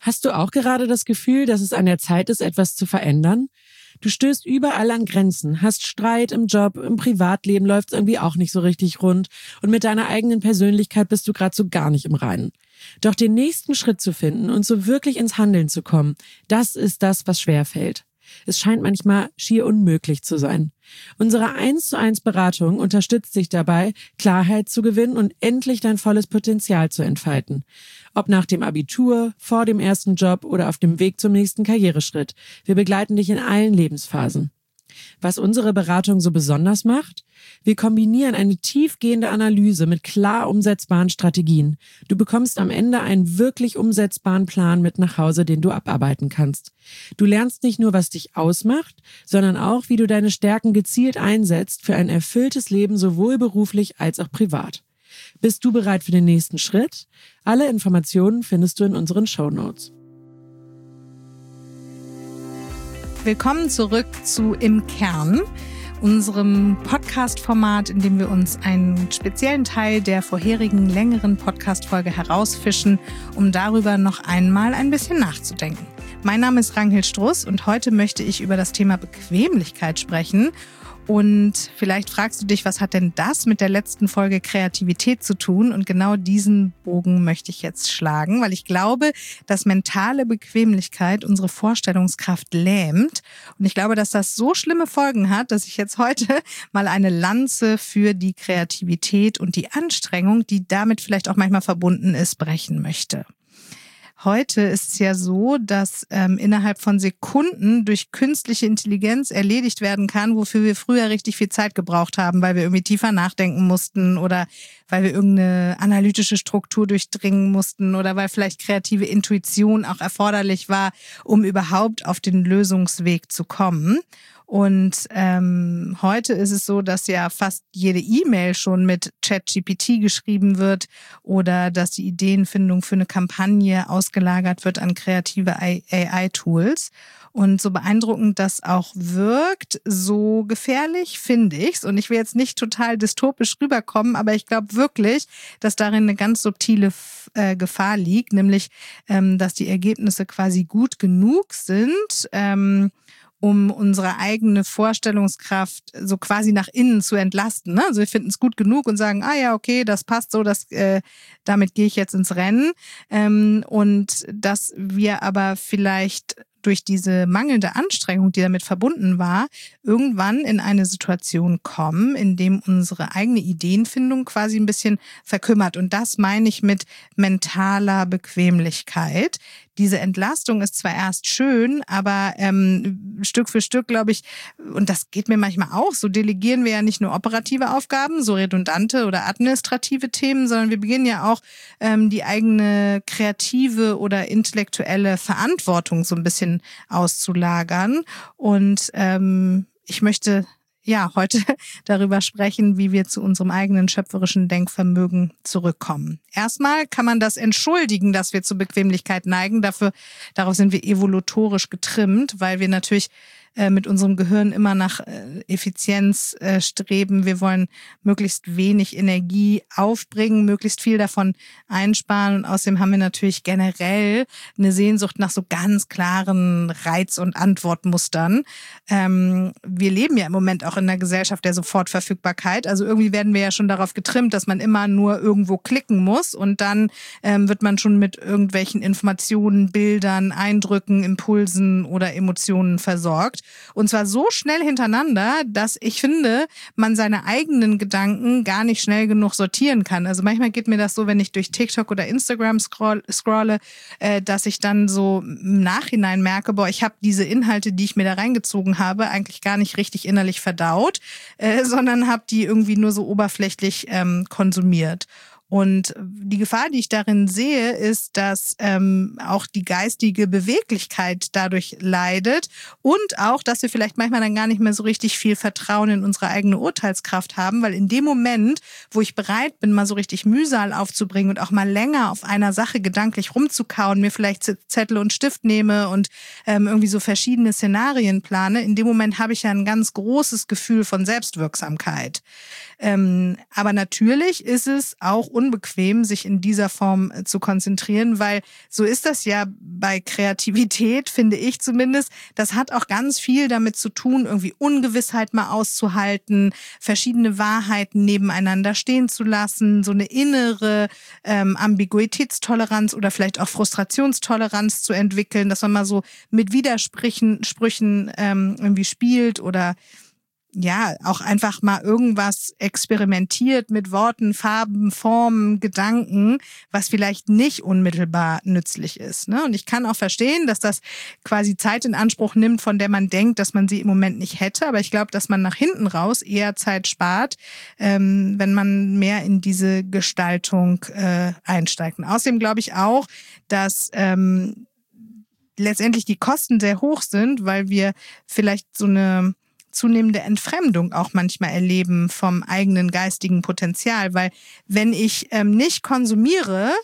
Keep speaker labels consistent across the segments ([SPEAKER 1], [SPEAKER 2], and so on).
[SPEAKER 1] Hast du auch gerade das Gefühl, dass es an der Zeit ist, etwas zu verändern? Du stößt überall an Grenzen, hast Streit im Job, im Privatleben läuft's irgendwie auch nicht so richtig rund und mit deiner eigenen Persönlichkeit bist du gerade so gar nicht im Reinen. Doch den nächsten Schritt zu finden und so wirklich ins Handeln zu kommen, das ist das, was schwerfällt. Es scheint manchmal schier unmöglich zu sein. Unsere 1:1 Beratung unterstützt dich dabei, Klarheit zu gewinnen und endlich dein volles Potenzial zu entfalten. Ob nach dem Abitur, vor dem ersten Job oder auf dem Weg zum nächsten Karriereschritt. Wir begleiten dich in allen Lebensphasen. Was unsere Beratung so besonders macht? Wir kombinieren eine tiefgehende Analyse mit klar umsetzbaren Strategien. Du bekommst am Ende einen wirklich umsetzbaren Plan mit nach Hause, den du abarbeiten kannst. Du lernst nicht nur, was dich ausmacht, sondern auch, wie du deine Stärken gezielt einsetzt für ein erfülltes Leben sowohl beruflich als auch privat. Bist du bereit für den nächsten Schritt? Alle Informationen findest du in unseren Shownotes.
[SPEAKER 2] Willkommen zurück zu Im Kern, unserem Podcast-Format, in dem wir uns einen speziellen Teil der vorherigen längeren Podcast-Folge herausfischen, um darüber noch einmal ein bisschen nachzudenken. Mein Name ist Ragnhild Struss und heute möchte ich über das Thema Bequemlichkeit sprechen. Und vielleicht fragst du dich, was hat denn das mit der letzten Folge Kreativität zu tun? Und genau diesen Bogen möchte ich jetzt schlagen, weil ich glaube, dass mentale Bequemlichkeit unsere Vorstellungskraft lähmt. Und ich glaube, dass das so schlimme Folgen hat, dass ich jetzt heute mal eine Lanze für die Kreativität und die Anstrengung, die damit vielleicht auch manchmal verbunden ist, brechen möchte. Heute ist es ja so, dass innerhalb von Sekunden durch künstliche Intelligenz erledigt werden kann, wofür wir früher richtig viel Zeit gebraucht haben, weil wir irgendwie tiefer nachdenken mussten oder weil wir irgendeine analytische Struktur durchdringen mussten oder weil vielleicht kreative Intuition auch erforderlich war, um überhaupt auf den Lösungsweg zu kommen. Und heute ist es so, dass ja fast jede E-Mail schon mit ChatGPT geschrieben wird oder dass die Ideenfindung für eine Kampagne ausgelagert wird an kreative AI-Tools. Und so beeindruckend das auch wirkt, so gefährlich finde ich's. Und ich will jetzt nicht total dystopisch rüberkommen, aber ich glaube wirklich, dass darin eine ganz subtile Gefahr liegt, nämlich, dass die Ergebnisse quasi gut genug sind, um unsere eigene Vorstellungskraft so quasi nach innen zu entlasten. Ne? Also wir finden es gut genug und sagen, ja, okay, das passt so, damit gehe ich jetzt ins Rennen. Und dass wir aber vielleicht durch diese mangelnde Anstrengung, die damit verbunden war, irgendwann in eine Situation kommen, in dem unsere eigene Ideenfindung quasi ein bisschen verkümmert. Und das meine ich mit mentaler Bequemlichkeit. Diese Entlastung ist zwar erst schön, aber Stück für Stück, glaube ich, und das geht mir manchmal auch, so delegieren wir ja nicht nur operative Aufgaben, so redundante oder administrative Themen, sondern wir beginnen ja auch die eigene kreative oder intellektuelle Verantwortung so ein bisschen auszulagern. Und ich möchte heute darüber sprechen, wie wir zu unserem eigenen schöpferischen Denkvermögen zurückkommen. Erstmal kann man das entschuldigen, dass wir zur Bequemlichkeit neigen. Darauf sind wir evolutorisch getrimmt, weil wir natürlich mit unserem Gehirn immer nach Effizienz streben. Wir wollen möglichst wenig Energie aufbringen, möglichst viel davon einsparen. Und außerdem haben wir natürlich generell eine Sehnsucht nach so ganz klaren Reiz- und Antwortmustern. Wir leben ja im Moment auch in einer Gesellschaft der Sofortverfügbarkeit. Also irgendwie werden wir ja schon darauf getrimmt, dass man immer nur irgendwo klicken muss und dann wird man schon mit irgendwelchen Informationen, Bildern, Eindrücken, Impulsen oder Emotionen versorgt. Und zwar so schnell hintereinander, dass ich finde, man seine eigenen Gedanken gar nicht schnell genug sortieren kann. Also manchmal geht mir das so, wenn ich durch TikTok oder Instagram scrolle, dass ich dann so im Nachhinein merke, ich habe diese Inhalte, die ich mir da reingezogen habe, eigentlich gar nicht richtig innerlich verdaut, sondern habe die irgendwie nur so oberflächlich konsumiert. Und die Gefahr, die ich darin sehe, ist, dass auch die geistige Beweglichkeit dadurch leidet und auch, dass wir vielleicht manchmal dann gar nicht mehr so richtig viel Vertrauen in unsere eigene Urteilskraft haben, weil in dem Moment, wo ich bereit bin, mal so richtig Mühsal aufzubringen und auch mal länger auf einer Sache gedanklich rumzukauen, mir vielleicht Zettel und Stift nehme und irgendwie so verschiedene Szenarien plane, in dem Moment habe ich ja ein ganz großes Gefühl von Selbstwirksamkeit. Aber natürlich ist es auch unbequem, sich in dieser Form zu konzentrieren, weil so ist das ja bei Kreativität, finde ich zumindest. Das hat auch ganz viel damit zu tun, irgendwie Ungewissheit mal auszuhalten, verschiedene Wahrheiten nebeneinander stehen zu lassen, so eine innere Ambiguitätstoleranz oder vielleicht auch Frustrationstoleranz zu entwickeln, dass man mal so mit Widersprüchen irgendwie spielt oder ja, auch einfach mal irgendwas experimentiert mit Worten, Farben, Formen, Gedanken, was vielleicht nicht unmittelbar nützlich ist, ne? Und ich kann auch verstehen, dass das quasi Zeit in Anspruch nimmt, von der man denkt, dass man sie im Moment nicht hätte. Aber ich glaube, dass man nach hinten raus eher Zeit spart, wenn man mehr in diese Gestaltung einsteigt. Und außerdem glaube ich auch, dass letztendlich die Kosten sehr hoch sind, weil wir vielleicht so eine zunehmende Entfremdung auch manchmal erleben vom eigenen geistigen Potenzial, weil wenn ich nicht konsumiere,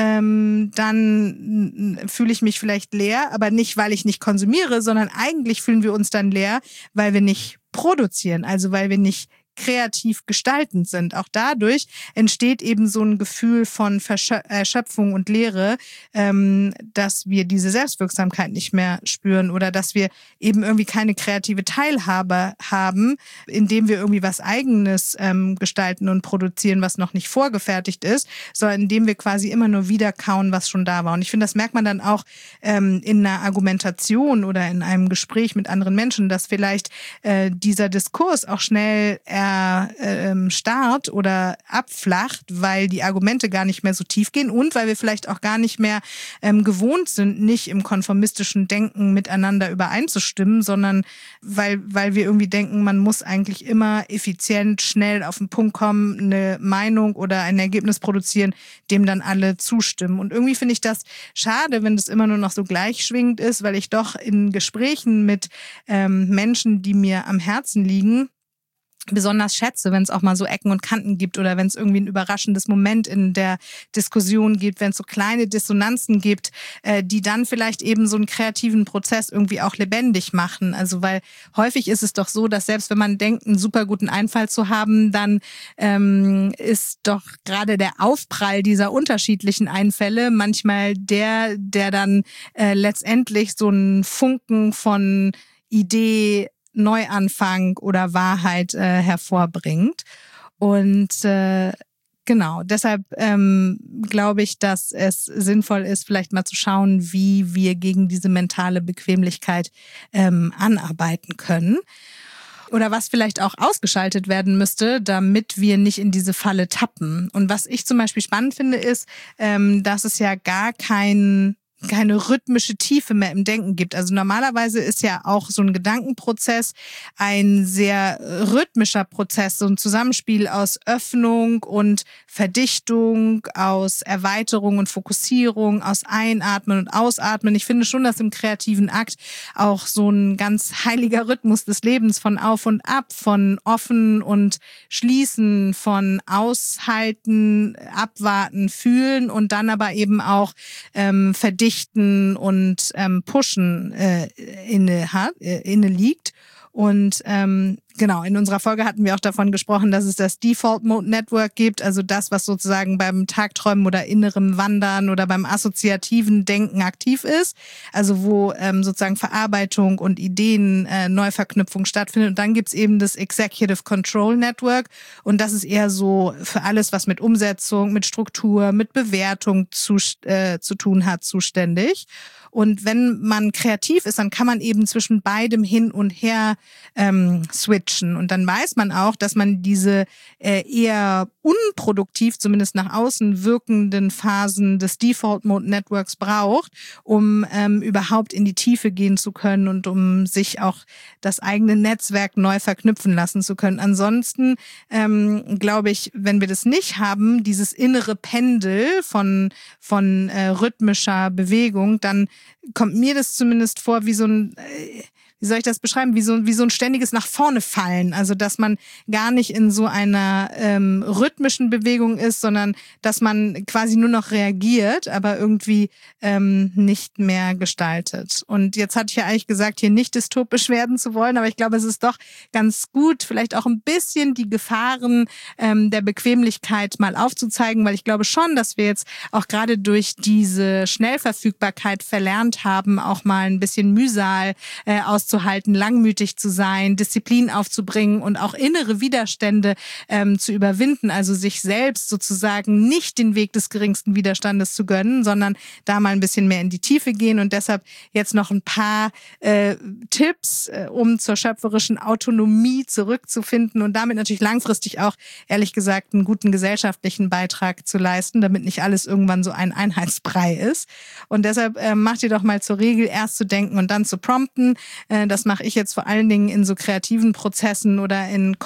[SPEAKER 2] dann fühle ich mich vielleicht leer, aber nicht, weil ich nicht konsumiere, sondern eigentlich fühlen wir uns dann leer, weil wir nicht produzieren, also weil wir nicht kreativ gestaltend sind. Auch dadurch entsteht eben so ein Gefühl von Erschöpfung und Leere, dass wir diese Selbstwirksamkeit nicht mehr spüren oder dass wir eben irgendwie keine kreative Teilhabe haben, indem wir irgendwie was Eigenes gestalten und produzieren, was noch nicht vorgefertigt ist, sondern indem wir quasi immer nur wiederkauen, was schon da war. Und ich finde, das merkt man dann auch in einer Argumentation oder in einem Gespräch mit anderen Menschen, dass vielleicht dieser Diskurs auch schnell erstarrt oder abflacht, weil die Argumente gar nicht mehr so tief gehen und weil wir vielleicht auch gar nicht mehr gewohnt sind, nicht im konformistischen Denken miteinander übereinzustimmen, sondern weil wir irgendwie denken, man muss eigentlich immer effizient, schnell auf den Punkt kommen, eine Meinung oder ein Ergebnis produzieren, dem dann alle zustimmen. Und irgendwie finde ich das schade, wenn das immer nur noch so gleichschwingend ist, weil ich doch in Gesprächen mit Menschen, die mir am Herzen liegen, besonders schätze, wenn es auch mal so Ecken und Kanten gibt oder wenn es irgendwie ein überraschendes Moment in der Diskussion gibt, wenn es so kleine Dissonanzen gibt, die dann vielleicht eben so einen kreativen Prozess irgendwie auch lebendig machen. Also weil häufig ist es doch so, dass selbst wenn man denkt, einen super guten Einfall zu haben, dann ist doch gerade der Aufprall dieser unterschiedlichen Einfälle manchmal der dann letztendlich so einen Funken von Idee, Neuanfang oder Wahrheit hervorbringt. Und genau, deshalb glaube ich, dass es sinnvoll ist, vielleicht mal zu schauen, wie wir gegen diese mentale Bequemlichkeit anarbeiten können. Oder was vielleicht auch ausgeschaltet werden müsste, damit wir nicht in diese Falle tappen. Und was ich zum Beispiel spannend finde, ist, dass es ja gar keine rhythmische Tiefe mehr im Denken gibt. Also normalerweise ist ja auch so ein Gedankenprozess ein sehr rhythmischer Prozess, so ein Zusammenspiel aus Öffnung und Verdichtung, aus Erweiterung und Fokussierung, aus Einatmen und Ausatmen. Ich finde schon, dass im kreativen Akt auch so ein ganz heiliger Rhythmus des Lebens von Auf und Ab, von Offen und Schließen, von Aushalten, Abwarten, Fühlen und dann aber eben auch Verdichten und Pushen inne liegt. Und genau, in unserer Folge hatten wir auch davon gesprochen, dass es das Default Mode Network gibt, also das, was sozusagen beim Tagträumen oder innerem Wandern oder beim assoziativen Denken aktiv ist, also wo sozusagen Verarbeitung und Ideen Neuverknüpfung stattfindet. Und dann gibt's eben das Executive Control Network und das ist eher so für alles, was mit Umsetzung, mit Struktur, mit Bewertung zu tun hat, zuständig. Und wenn man kreativ ist, dann kann man eben zwischen beidem hin und her switchen. Und dann weiß man auch, dass man diese eher unproduktiv, zumindest nach außen wirkenden Phasen des Default Mode Networks braucht, um überhaupt in die Tiefe gehen zu können und um sich auch das eigene Netzwerk neu verknüpfen lassen zu können. Ansonsten glaube ich, wenn wir das nicht haben, dieses innere Pendel von rhythmischer Bewegung, dann kommt mir das zumindest vor wie so ein wie soll ich das beschreiben, wie so ein ständiges nach vorne fallen. Also dass man gar nicht in so einer rhythmischen Bewegung ist, sondern dass man quasi nur noch reagiert, aber irgendwie nicht mehr gestaltet. Und jetzt hatte ich ja eigentlich gesagt, hier nicht dystopisch werden zu wollen, aber ich glaube, es ist doch ganz gut, vielleicht auch ein bisschen die Gefahren der Bequemlichkeit mal aufzuzeigen, weil ich glaube schon, dass wir jetzt auch gerade durch diese Schnellverfügbarkeit verlernt haben, auch mal ein bisschen Mühsal auszuhalten, langmütig zu sein, Disziplin aufzubringen und auch innere Widerstände zu überwinden, also sich selbst sozusagen nicht den Weg des geringsten Widerstandes zu gönnen, sondern da mal ein bisschen mehr in die Tiefe gehen und deshalb jetzt noch ein paar Tipps, um zur schöpferischen Autonomie zurückzufinden und damit natürlich langfristig auch, ehrlich gesagt, einen guten gesellschaftlichen Beitrag zu leisten, damit nicht alles irgendwann so ein Einheitsbrei ist. Und deshalb macht ihr doch mal zur Regel, erst zu denken und dann zu prompten. Das mache ich jetzt vor allen Dingen in so kreativen Prozessen oder in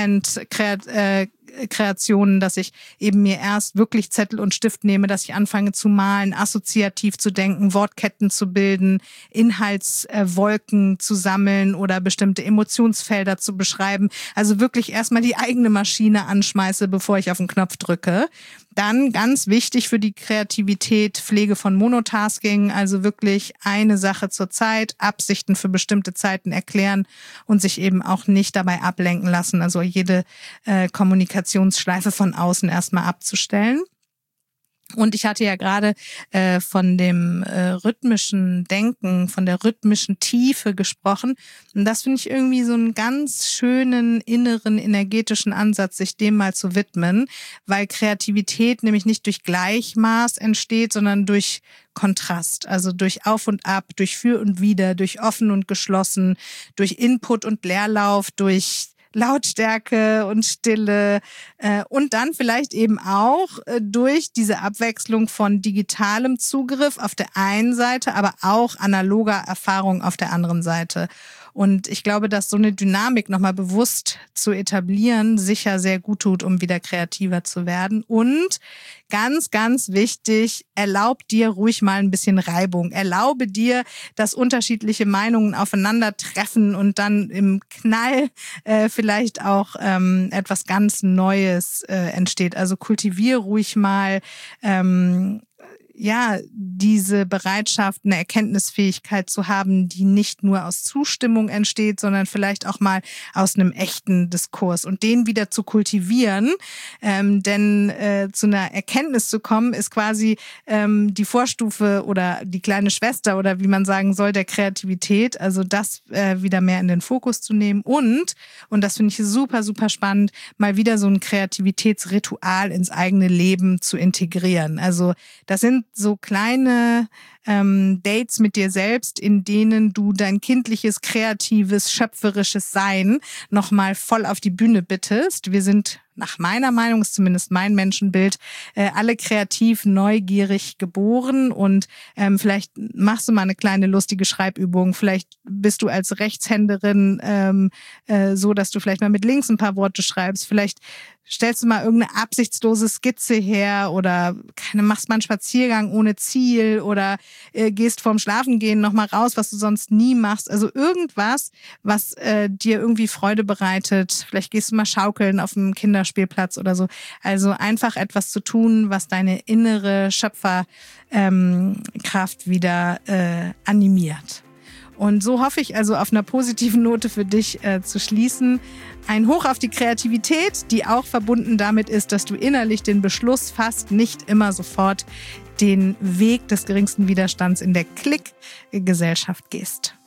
[SPEAKER 2] Content-Kreationen, dass ich eben mir erst wirklich Zettel und Stift nehme, dass ich anfange zu malen, assoziativ zu denken, Wortketten zu bilden, Inhaltswolken zu sammeln oder bestimmte Emotionsfelder zu beschreiben. Also wirklich erstmal die eigene Maschine anschmeiße, bevor ich auf den Knopf drücke. Dann ganz wichtig für die Kreativität, Pflege von Monotasking, also wirklich eine Sache zur Zeit, Absichten für bestimmte Zeiten erklären und sich eben auch nicht dabei ablenken lassen, also jede Kommunikationsschleife von außen erstmal abzustellen. Und ich hatte ja gerade von dem rhythmischen Denken, von der rhythmischen Tiefe gesprochen. Und das finde ich irgendwie so einen ganz schönen, inneren, energetischen Ansatz, sich dem mal zu widmen, weil Kreativität nämlich nicht durch Gleichmaß entsteht, sondern durch Kontrast, also durch Auf und Ab, durch Für und Wider, durch Offen und Geschlossen, durch Input und Leerlauf, durch Lautstärke und Stille und dann vielleicht eben auch durch diese Abwechslung von digitalem Zugriff auf der einen Seite, aber auch analoger Erfahrung auf der anderen Seite. Und ich glaube, dass so eine Dynamik nochmal bewusst zu etablieren sicher sehr gut tut, um wieder kreativer zu werden. Und ganz, ganz wichtig, erlaub dir ruhig mal ein bisschen Reibung. Erlaube dir, dass unterschiedliche Meinungen aufeinandertreffen und dann im Knall vielleicht auch etwas ganz Neues entsteht. Also kultivier ruhig mal diese Bereitschaft, eine Erkenntnisfähigkeit zu haben, die nicht nur aus Zustimmung entsteht, sondern vielleicht auch mal aus einem echten Diskurs und den wieder zu kultivieren. Denn zu einer Erkenntnis zu kommen, ist quasi die Vorstufe oder die kleine Schwester oder wie man sagen soll, der Kreativität. Also das wieder mehr in den Fokus zu nehmen und das finde ich super, super spannend, mal wieder so ein Kreativitätsritual ins eigene Leben zu integrieren. Also das sind so kleine Dates mit dir selbst, in denen du dein kindliches, kreatives, schöpferisches Sein nochmal voll auf die Bühne bittest. Wir sind nach meiner Meinung, ist zumindest mein Menschenbild, alle kreativ, neugierig geboren und vielleicht machst du mal eine kleine lustige Schreibübung, vielleicht bist du als Rechtshänderin so, dass du vielleicht mal mit links ein paar Worte schreibst, vielleicht stellst du mal irgendeine absichtslose Skizze her oder machst mal einen Spaziergang ohne Ziel oder gehst vorm Schlafengehen nochmal raus, was du sonst nie machst. Also irgendwas, was dir irgendwie Freude bereitet. Vielleicht gehst du mal schaukeln auf dem Kinderspielplatz oder so. Also einfach etwas zu tun, was deine innere Schöpferkraft wieder animiert. Und so hoffe ich also auf einer positiven Note für dich zu schließen. Ein Hoch auf die Kreativität, die auch verbunden damit ist, dass du innerlich den Beschluss fasst, nicht immer sofort den Weg des geringsten Widerstands in der Klick-Gesellschaft gehst.